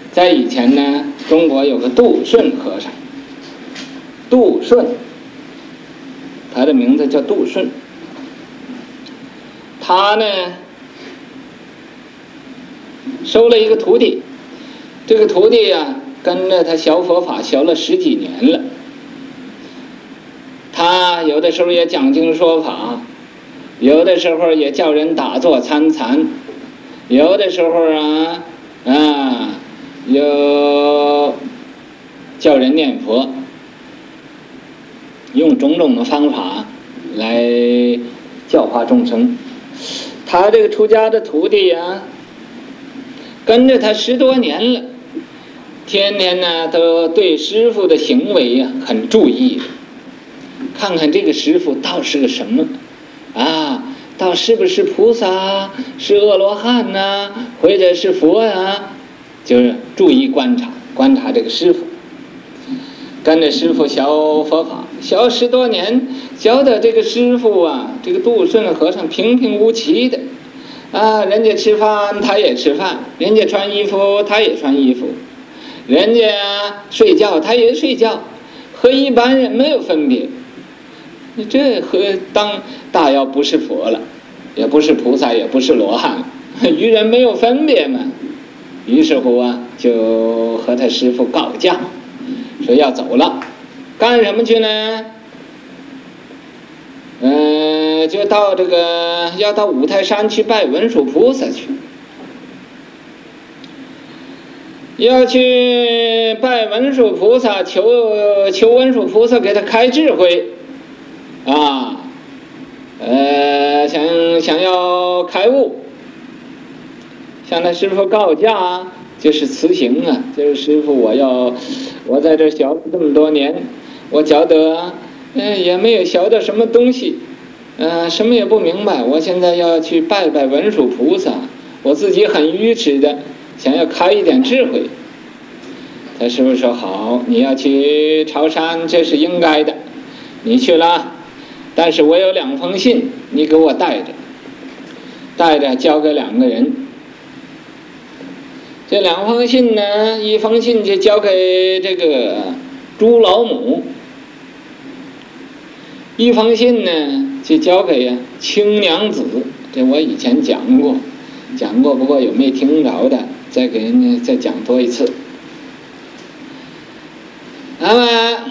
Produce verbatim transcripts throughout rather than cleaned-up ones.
在以前呢，中国有个杜顺和尚，杜顺，他的名字叫杜顺。他呢收了一个徒弟，这个徒弟啊跟着他学佛法学了十几年了。他有的时候也讲经说法，有的时候也叫人打坐参禅，有的时候啊啊有叫人念佛，用种种的方法来教化众生。他这个出家的徒弟啊，跟着他十多年了，天天呢都对师父的行为啊很注意，看看这个师父倒是个什么啊，倒是不是菩萨，是阿罗汉呐、啊，或者是佛啊，就是注意观察观察这个师父。跟着师父学佛法，学十多年，学的这个师父啊，这个杜顺和尚平平无奇的啊，人家吃饭他也吃饭，人家穿衣服他也穿衣服，人家睡觉他也睡觉，和一般人没有分别。这和当大要不是佛了，也不是菩萨，也不是罗汉，与人没有分别嘛。于是乎啊，就和他师父告假，说要走了，干什么去呢？嗯、呃，就到这个要到五台山去拜文殊菩萨去，要去拜文殊菩萨，求求文殊菩萨给他开智慧啊，呃，想想要开悟，向他师父告假，就是辞行啊，就是师父，我要我在这学这么多年，我觉得嗯、呃、也没有学到什么东西，嗯、呃，什么也不明白，我现在要去拜拜文殊菩萨，我自己很愚痴的，想要开一点智慧。他师父说好，你要去朝山，这是应该的，你去了，但是我有两封信，你给我带着，带着交给两个人。这两封信呢，一封信就交给这个朱老母，一封信呢就交给青娘子。这我以前讲过，讲过，不过有没听着的，再给人家再讲多一次。那么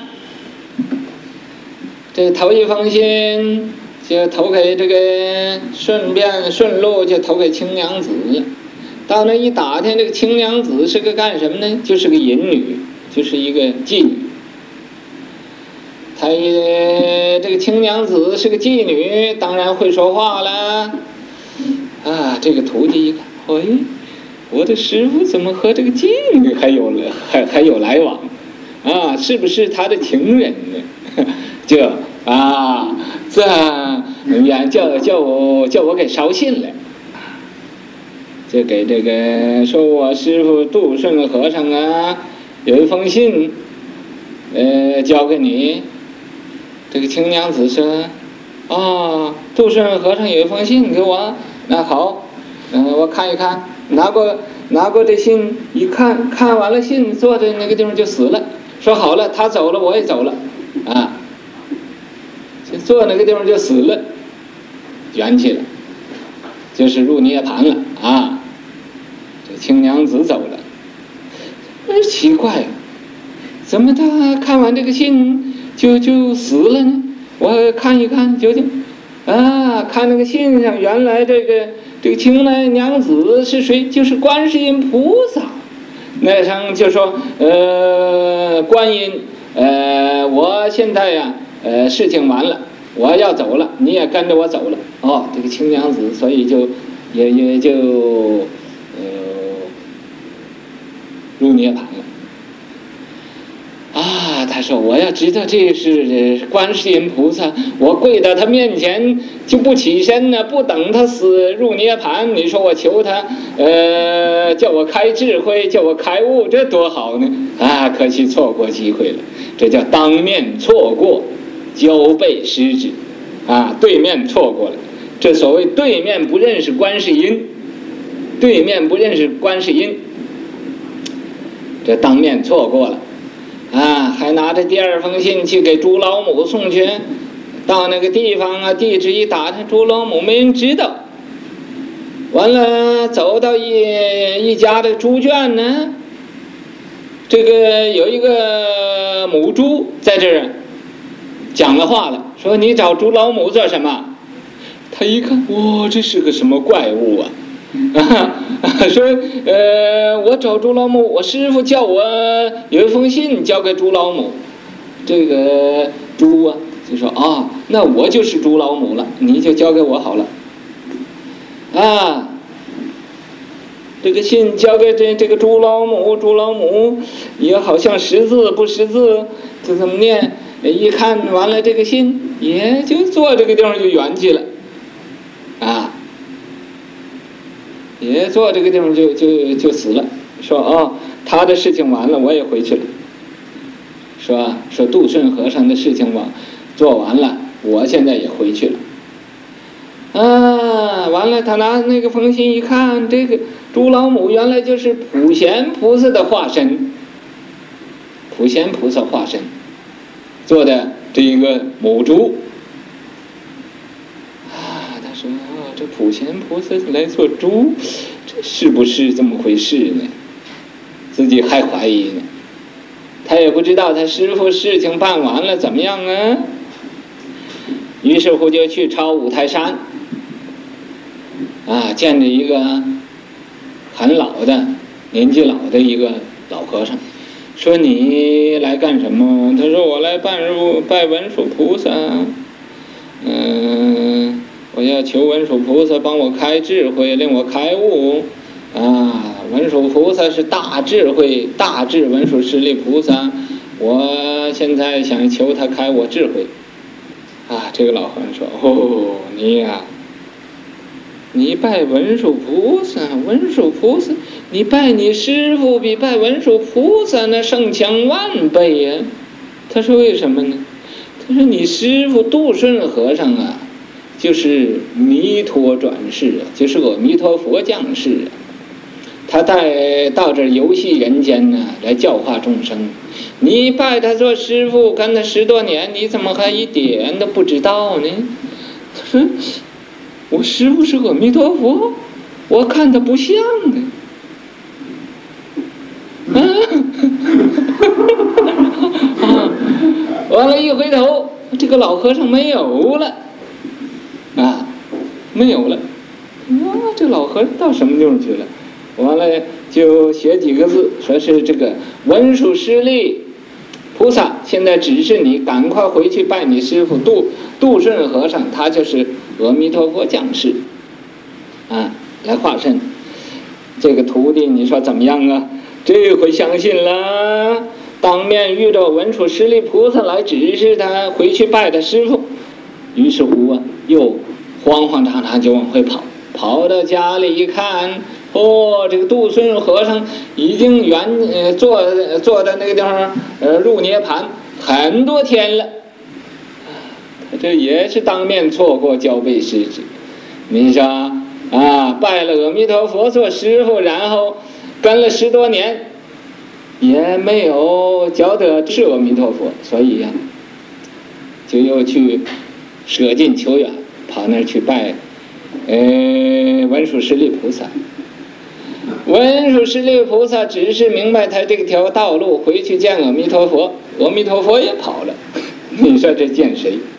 这头一封信就投给这个，顺便顺路就投给青娘子了。到那一打听，这个青娘子是个干什么呢？就是个淫女，就是一个妓女。她也这个青娘子是个妓女，当然会说话了。啊，这个徒弟一看，哎，我的师父怎么和这个妓女还有还还有来往？啊，是不是他的情人呢？就啊，这呀叫叫我叫我给捎信来。就给这个说我师父杜顺和尚啊有一封信，呃，交给你。这个青娘子说，啊，杜顺和尚有一封信给我，那好，嗯、呃，我看一看，拿过拿过这信一看，看完了信，坐在那个地方就死了。说好了，他走了，我也走了，啊，就坐那个地方就死了，圆寂了，就是入涅盘了啊。青娘子走了，哎，奇怪，怎么他看完这个信就就死了呢？我看一看究竟，啊，看那个信上，原来这个这个青娘子是谁？就是观世音菩萨。那上就说，呃，观音，呃，我现在呀、啊，呃，事情完了，我要走了，你也跟着我走了。哦，这个青娘子，所以就也也就。入涅槃了啊！他说：“我要知道这是观世音菩萨，我跪到他面前就不起身呢，不等他死入涅槃。你说我求他，呃，叫我开智慧，叫我开悟，这多好呢！啊，可惜错过机会了，这叫当面错过，交臂失之啊！对面错过了，这所谓对面不认识观世音，对面不认识观世音。” 这当面错过了，啊，还拿着第二封信去给朱老母送去。到那个地方啊，地址一打听，朱老母没人知道。完了，走到一一家的猪圈呢，这个有一个母猪在这儿讲了话了，说你找朱老母做什么？他一看，哇，这是个什么怪物啊！啊，说呃，我找朱老母，我师傅叫我有一封信交给朱老母。这个猪啊，就说啊，那我就是朱老母了，你就交给我好了。啊，这个信交给这这个朱老母，朱老母也好像识字不识字，就这么念。一看完了这个信，也就坐这个地方就圆寂了，啊，也坐这个地方就就就死了。说哦，他的事情完了，我也回去了。说说杜顺和尚的事情完做完了，我现在也回去了。啊，完了，他拿那个封信一看，这个朱老母原来就是普贤菩萨的化身，普贤菩萨化身做的这一个母猪。啊，他说啊，这普贤菩萨来做猪，这是不是这么回事呢？自己还怀疑呢，他也不知道他师父事情办完了怎么样啊。于是乎就去朝五台山。啊，见着一个很老的、年纪老的一个老和尚，说你来干什么？他说我来拜入拜文殊菩萨，嗯，我要求文殊菩萨帮我开智慧，令我开悟。啊，文殊菩萨是大智慧、大智文殊师利菩萨，我现在想求他开我智慧。啊，这个老和尚说：“哦，你呀、啊。”你拜文殊菩萨，文殊菩萨，你拜你师父比拜文殊菩萨那胜强万倍呀、啊。他说为什么呢？他说你师父杜顺和尚啊，就是弥陀转世啊，就是阿弥陀佛降世啊。他带到这游戏人间呢，来教化众生。你拜他做师父，跟他十多年，你怎么还一点都不知道呢？他说。我师父是阿弥陀佛，我看他不像的。啊，啊，完了，一回头，这个老和尚没有了，啊，没有了。啊，这老和尚到什么地方去了？完了就写几个字，说是这个文殊师利菩萨，现在指示你赶快回去拜你师父杜杜顺和尚，他就是阿弥陀佛降世，啊，来化身。这个徒弟你说怎么样啊？这回相信了，当面遇到文殊师利菩萨来指示他回去拜他师父。于是乎啊，又慌慌张张就往回跑，跑到家里一看，哦，这个杜顺和尚已经原呃坐坐在那个地方呃入涅槃很多天了。这也是当面错过交臂失职。你说啊，拜了阿弥陀佛做师父，然后跟了十多年，也没有觉得是阿弥陀佛，所以呀、啊，就又去舍近求远，跑那儿去拜呃文殊师利菩萨。文殊师利菩萨只是明白他这条道路，回去见阿弥陀佛，阿弥陀佛也跑了。你说这见谁？